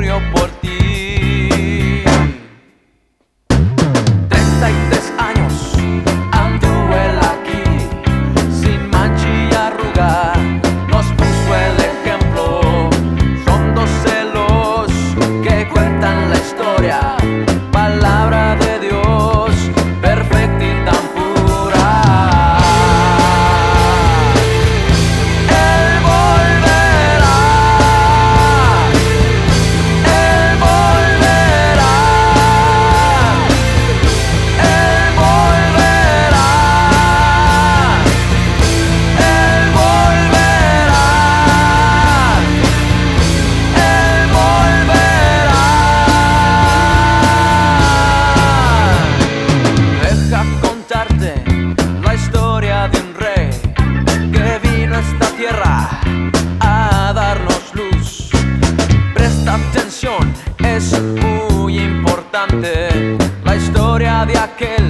murió por ti. 33 años anduvo él aquí, sin mancha y arruga, nos puso el ejemplo. Son 12 los que cuentan la historia, palabra de Dios, perfecta y tan pura. Él volverá, Él volverá, Él volverá, Él volverá, Él volverá. Deja contarte la historia de un rey que vino a esta tierra a darnos luz. Presta atención, es muy importante la historia de aquel